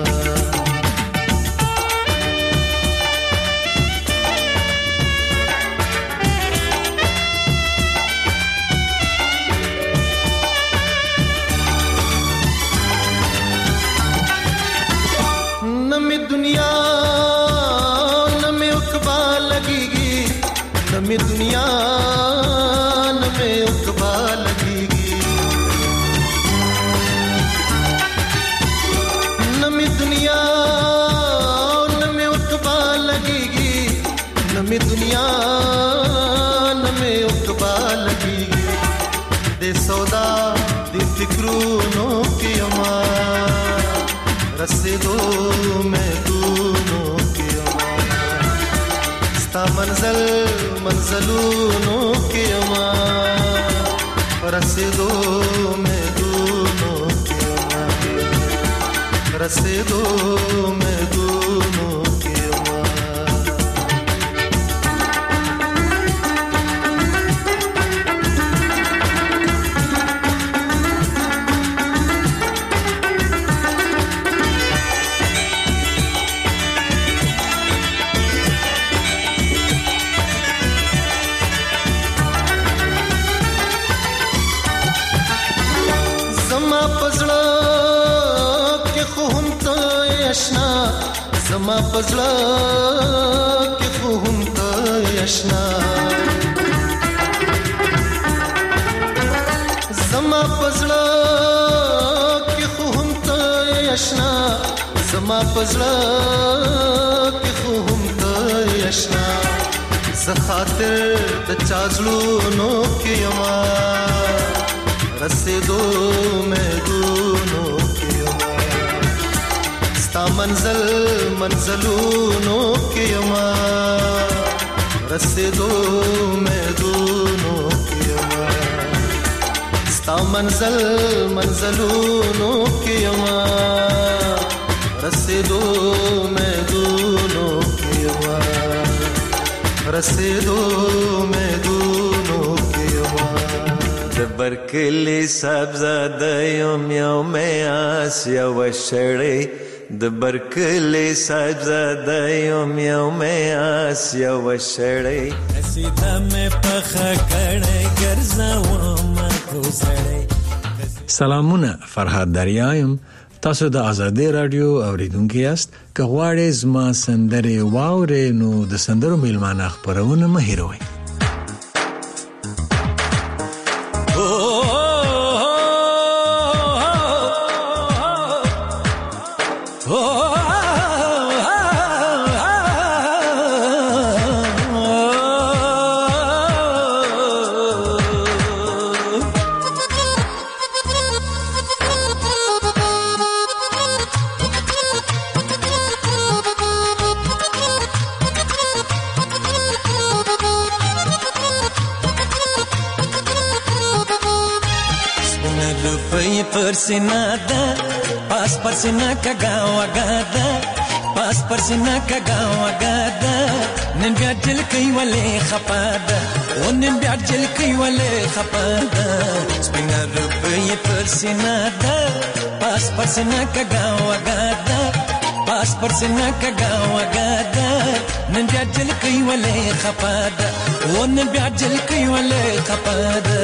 نمی دنیا نمی اقبا لگیگی. نمی دنیا نمی اقبا لگیگی. نمی دنیا نمی اقبا لگیگی. دے سودا دے فکرونو کی یما رسیدو امیدونو کی یما. ستا منزل منزلونو کې یما رسیدو امیدونو کې یما. رسیدو امیدونو کې یما. زما پزړه کې خو هم ته یشنا. زما پزړه کې خو هم ته یشنا. زما پزړه کې خو هم ته یشنا. زه خاطر د چا زړونو کې یما رسیدو امیدونو کې یما ستا منزل منزلونو کې یما رسیدو امیدونو کې یما ستا منزل منزلونو کې یما رسیدو امیدونو کې یما رسیدو امیدونو کې یما د برکلی سبزاده یم یو میاس یو شړی د برکلی سبزاده یم یو میاس یو شړی سیده مې پخه کړی ګرځوم کوسړی. سلامونه، فرهاد دریایم. تاسو د آزادۍ رادیو اوریدونکي یاست. که غواړئ زما سندرې واورئ نو د سندرو میلمانه خپرونه مه هېروئ. परसिना दा पास परसिना का गाँव गादा पास परसिना का गाँव गादा निन ब्याज जल कई वाले खपादा ओ निन ब्याज जल कई वाले खपादा स्पिना रुपये परसिना दा पास परसिना का गाँव गादा पास परसिना का गाँव गादा निन ब्याज जल कई वाले खपादा ओ निन ब्याज जल कई वाले खपादा.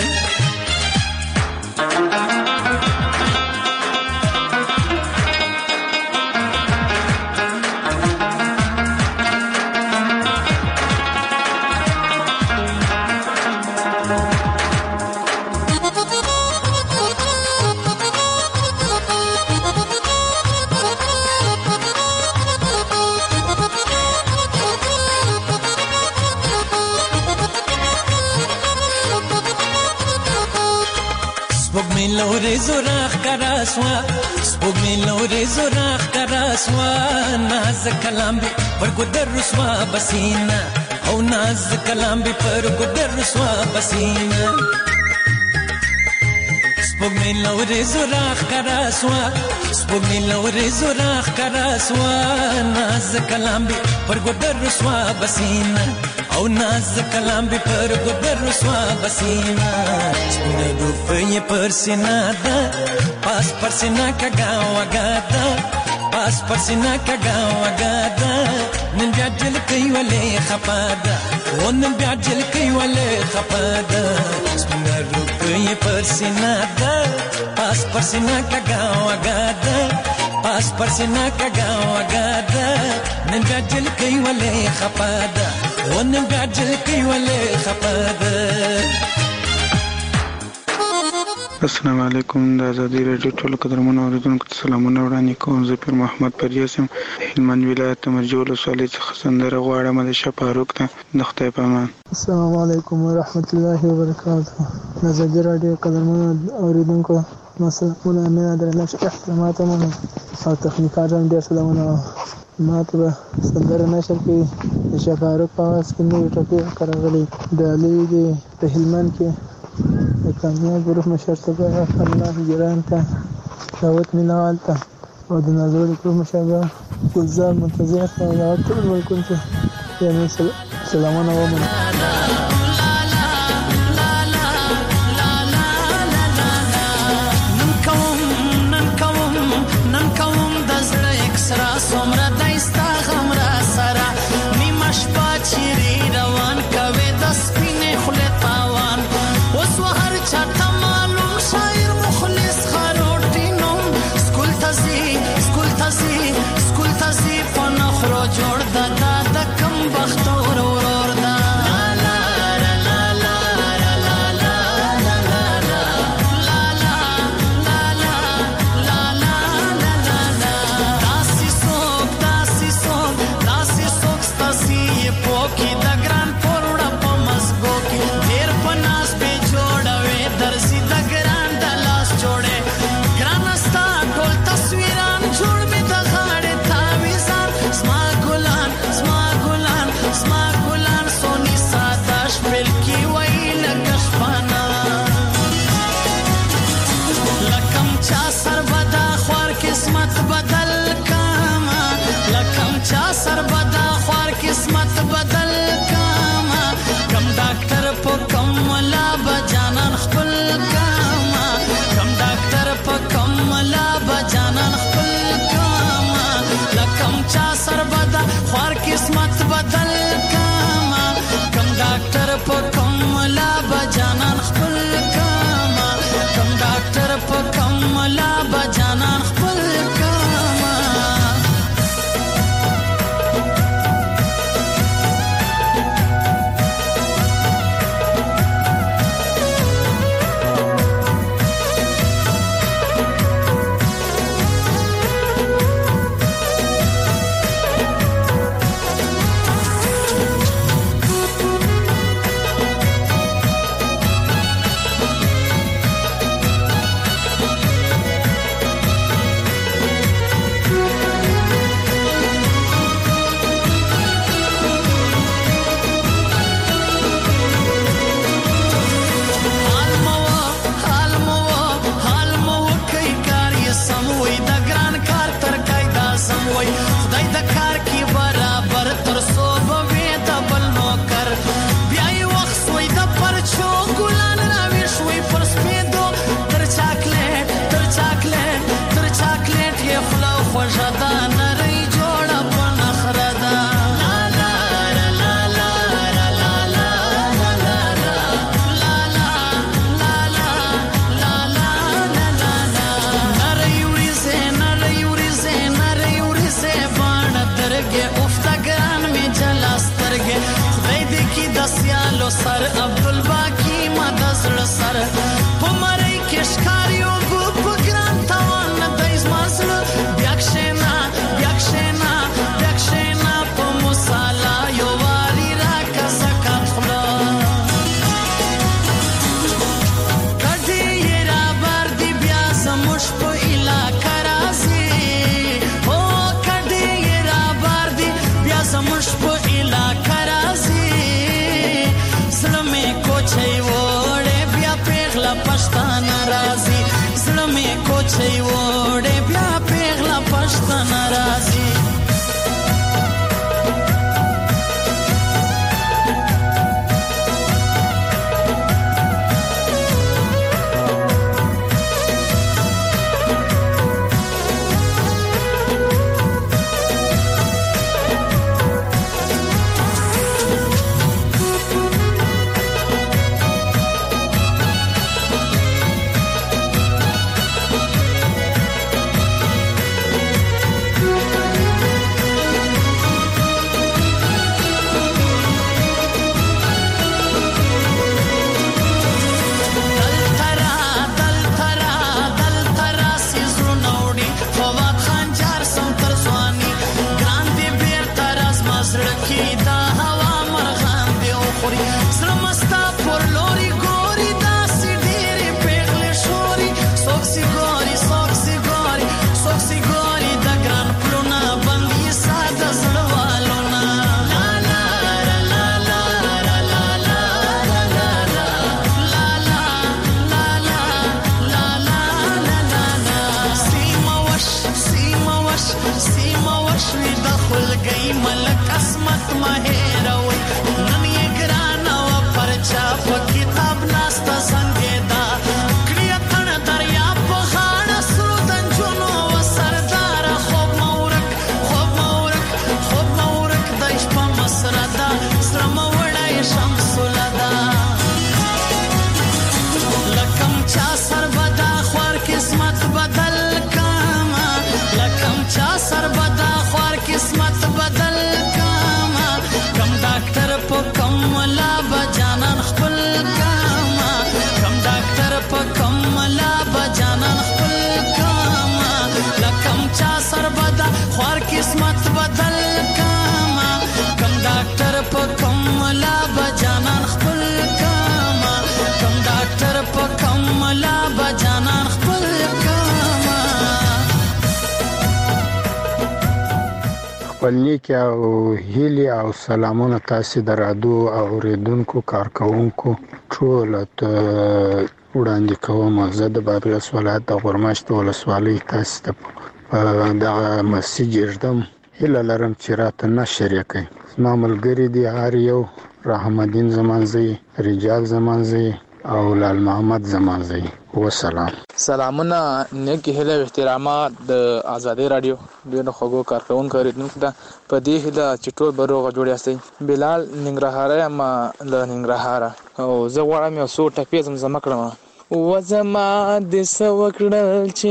لوري زراخ کراسوا سپوږمۍ لوري زراخ کراسوا ناز کلام به پر ګدر رسوا بسینا او ناز کلام به پر ګدر رسوا بسینا سپوږمۍ لوري زراخ کراسوا سپوږمۍ لوري زراخ کراسوا ناز کلام به پر ګدر رسوا بسینا او ناز کلام به پر ګدر رسوا بسینا سپوږمۍ روپیه پر سینا دا پاس پر سینا کا گاوا گادا پاس پر سینا کا گاوا گادا نن بیا جل کوي ولې خپادا او نن بیا جل کوي ولې خپادا سپوږمۍ روپیه پر سینا دا پاس پر سینا کا گاوا گادا پاس پر سینا کا گاوا گادا نن بیا جل کوي ولې خپادا او نن بیا جل کوي ولې خپادا. السلام علیکم. د آزادۍ رادیو ټولو قدرمنو اوریدونکو ته سلامونه وړاندې کوم. زه پیر محمد پریاس یم. هلمند ولایت د مرجو ولسوالۍ څخه سندره غواړم د شاه فاروق ته. د خدای په امان. السلام علیکم ورحمت الله وبرکاته. د آزادۍ رادیو قدرمنو اوریدونکو مسلمانو امنه درنښت احترامات منم او تخنیکار هم ډېر سلامونه. ما ته به سندره نشر کړي د شاه فاروق په اواز کې نوې ټپې راغلي د علي دی په هلمند کې د کامیاب ګروپ مشر ته الله ګران ته دعوت مینوال ته او د نازولي ګروپ مشر ګلزار منتظر ته او ټول ملکونو ته یعنې سلامونه ومنم. درسي د ګران شي وړې بیا پیغله پښتنه راځي قسمت بدل کاما کم ډاکټر په کوم لا بجانان خپل کاما کم ډاکټر په کوم لا بجانان خپل کاما خپل نیک او هیلي او سلامونه تاسو درادو او ریدونکو کارکونکو ټول ته وړاندې کوم. زه د بابغیس ولایت د غورماشت ولسوالۍ تاسو ته دغه مسیج اردم هله لرم چې راته نشر یې کړئ. زما ملګري دي هر یو رحمدین زمانځي، رجال زمانځي او لال محمد زمانځي. وسلام. سلامونه نیک هله او احترامات د آزادۍ رادیو ډېر خوږو کارکونکو اوریدونکو ته په دې هله چې ټول به روغ جوړ یاستئ. بلال ننګرهاری یم له ننګرهاره او زه غواړم یو څو ټپې زمزمه کړم. وزما د څه وکړل چې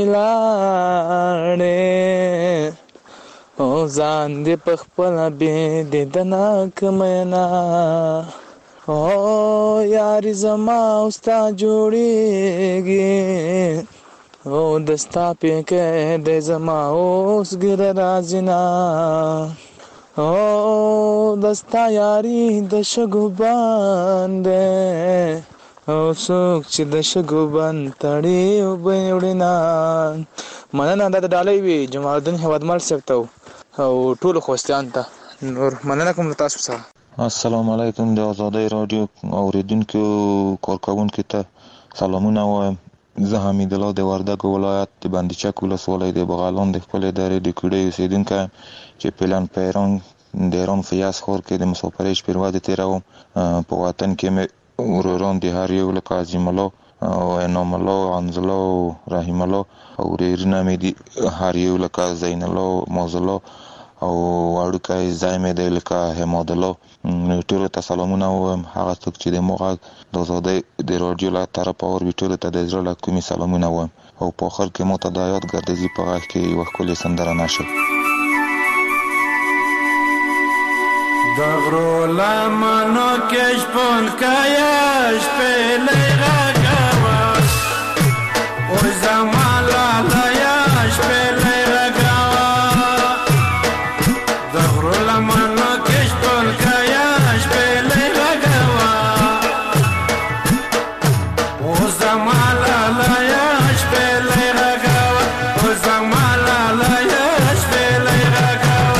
لاړې او ځان دې په خپله بېدېدنه کمینا او یاري زما او ستا جوړېږي او د ستا پیکی دی زما اوس ګیره راځي نه او د ستا یاري د شګو باندې او څوک چې د شګو بند تړي اوبه یې وړي نه. مننه دا د ډالۍ وي جمال الدین هیوادمل صاحب ته او ټولو خوستیانو ته. نور مننه کوم له تاسو څخه. السلام علیکم د آزادۍ رادیو اوریدونکو کارکونکو ته سلامونه وایم. زه حمید الله د وردګو ولایت د بندیچک ولسوالۍ د بغلان د خپلې درې د کوډۍ اوسېدونکی چې پلان پیران د ایران فیاض ښار کې د مسافرۍ شپې ورځې تېروم. په وطن کې مې وروران د هر یو لکه عظیم الله او انعام الله، عنز الله او رحیم الله او ورېرونه مې دي هر یو لکه زین الله، معاذ الله او وړوکی ځای مې دی لکه حماد الله. ټولو ته سلامونه وایم. هغه څوک چې د مو غږ د ازادۍ د راډیو له طرفه اوري ټولو ته د زړه له کومې سلامونه وایم او په آخر کې مو ته د حیات ګردیزي په غږ کې یوه ښکلې سندره نشر. د غرو لمنو کې شپون کایه شپېلۍ غږوه اوی زما لالیه شپېلۍ غږوه د غرو لمنو کې شپون کایه شپېلۍ غږوه او زما لالیه شپېلۍ غږوه او زما لالیه شپېلۍ غږوه.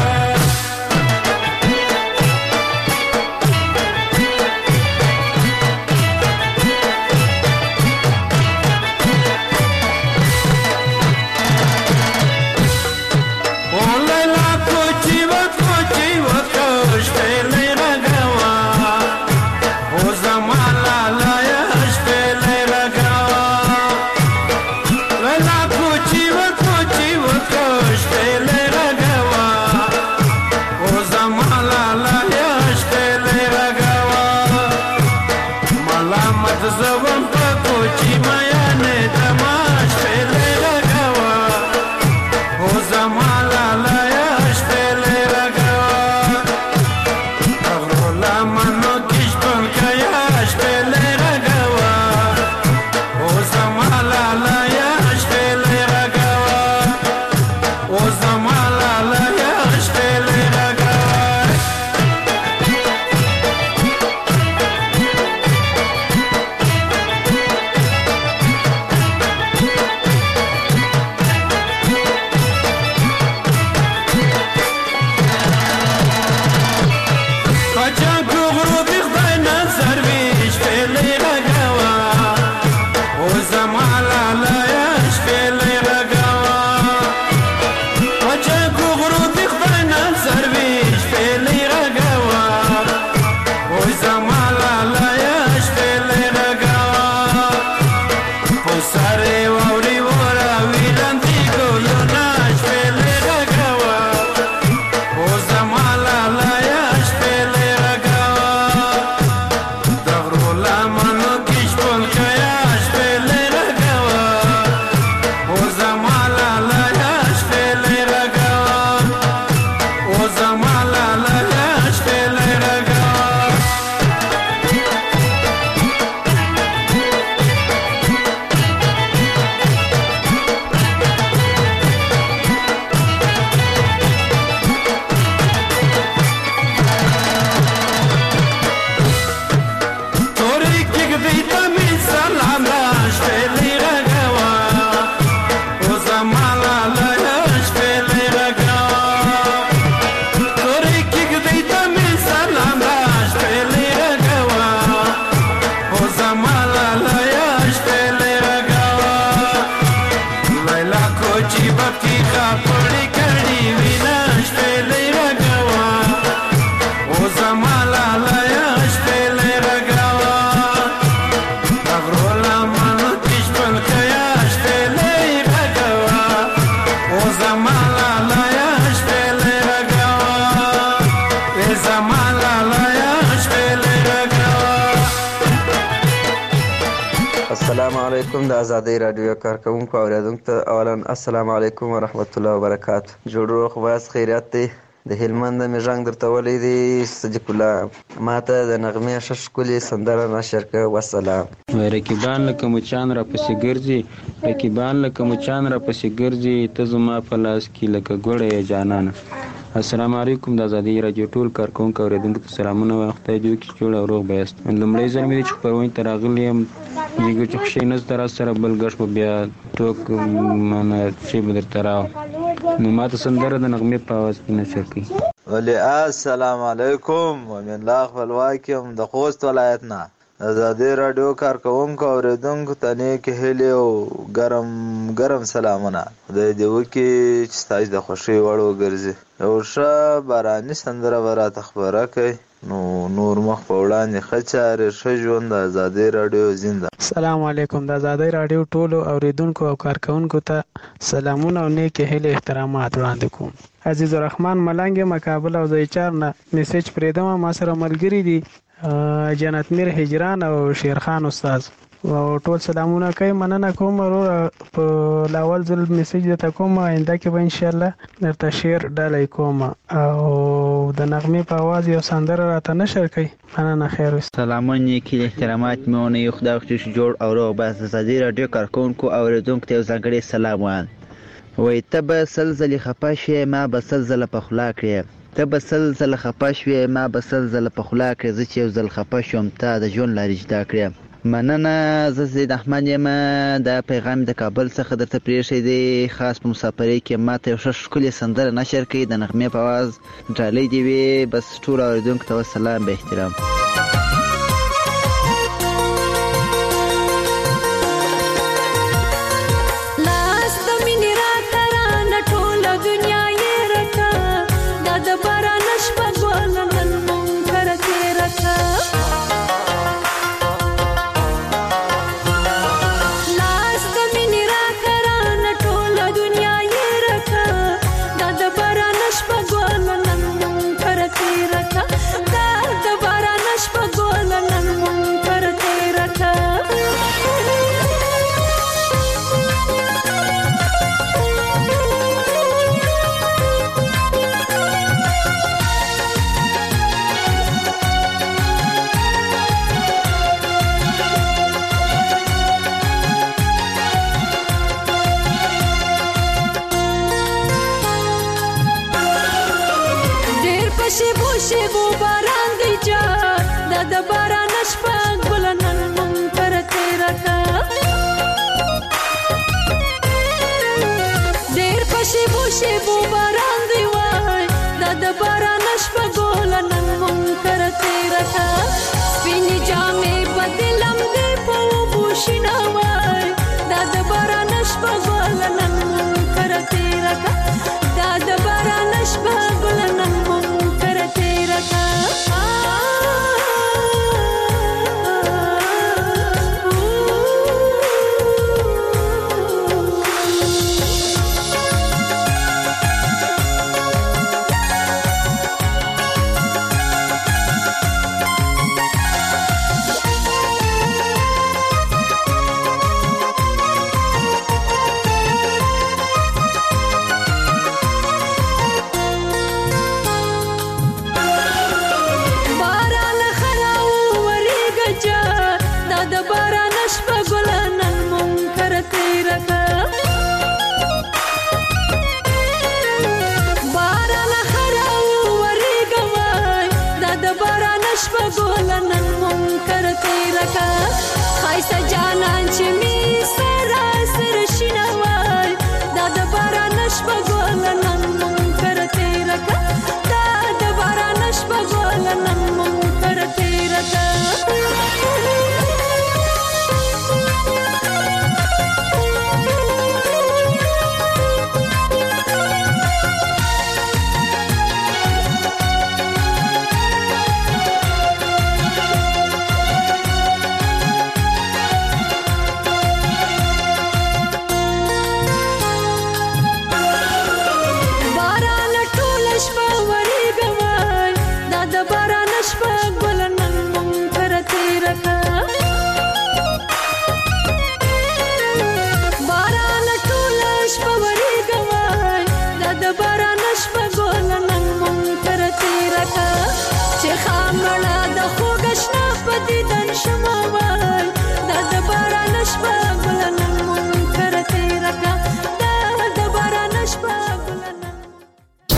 السلام علیکم د آزادۍ رادیو کارکونکو اوریدونکو ته اولا السلام علیکم ورحمت الله وبرکاتو. جوړ روغ باز خیریت دی. د هلمند مې ژغ درته ولی دی صدیق الله ماته د نغمې ښه ښکلې سندره نشر کړه. وسلام. رقیبان لکه مچان را پسې ګرځي رقیبان لکه مچان را پسې ګرځي ته زما په لاس کې لکه ګوړه جانانه. السلام علیکم د آزادۍ رادیو ټول کارکونکو اوریدونکو ته سلامونه وایم. خدای دې وکړي چې جوړ او روغ به یاست. لومړی ځل مې چې خپرونې ته راغلی یم دیګو چې خوشی نشته را سره بل ګش به بیا ټوک مانه چې به درته راو نو ما ته سندره د نغمې په اواز کې نشر کړي. ولی السلام علیکم ومن الله خپلواک یم د خوست ولایت نه. آزادۍ رادیو کارکونکو اوریدونکو ته نیکې هیلې او ګرم ګرم سلامونه. خدای دې وکړي چې ستاسو د خوښۍ وړ وګرځي. یو ښه باراني سندره به راته خپره کړئ نو نور مخ په وړاندې ښه چارې ښه ژوند. د آزادۍ رادیو زنده. السلام علیکم د آزادۍ رادیو ټولو اوریدونکو او کارکونکو ته سلامونه او نیکې هیلې احترامات وړاندې کوم. عزیز الرحمن ملنګ یم کابل او زیچار نه میسج پرېږدم. ما سره ملګري دي جنت میر هجران او شیرخان استاد او ټول سلامونه کوي. مننه کوم وروره په لاول ځل میسج درته کوم آینده کې به انشاءالله درته شعر ډالۍ کوم او د نغمې په اواز یو سندره راته نشر کوي. مننه خیر اوسه. سلامونه نیکې احترامات مې ونه یو خدای وکړي چې جوړ او روغ باز. د آزادۍ رادیو کارکونکو اوریدونکو ته یو ځانګړی سلام وایم. وایي ته به سل ځلې خفه شوې ما به سل ځله په خوله کړې ته به سل ځله خفه شوې ما به سل ځله په خوله کړې زه چې یو ځل خفه شوم تا د ژوند لارې جدا کړې. مننه. زه زید احمد یم. دا پیغام د کابل څخه درته پرېښی دی خاص په مسافرۍ کې ما ته یو ښه ښکلې سندره نشر کړي د نغمې په اواز ډالۍ دې وي. بس ټولو اورېدونکو ته وسلام به احترام. شیبو باران دی جا دا د باران شپه ګل نن مونږ پر تیره کا ډېر په شیبو شیبو باران دی وای دا د باران شپه ګل نن مونږ پر تیره کا سپینې جامې بدلم دې په اوبو شینه وای دا د باران شپه ګل نن مونږ پر تیره کا دا د باران شپه ګل نن مونږ پر تیره کا خایسته جانان چې می سره سره شینه وای دا د باران شپه ګل نن مونږ پر تیره کا دا د باران شپه ګل نن مونږ پر تیره کا باران ټوله شپه ورېږه وای دا د باران شپه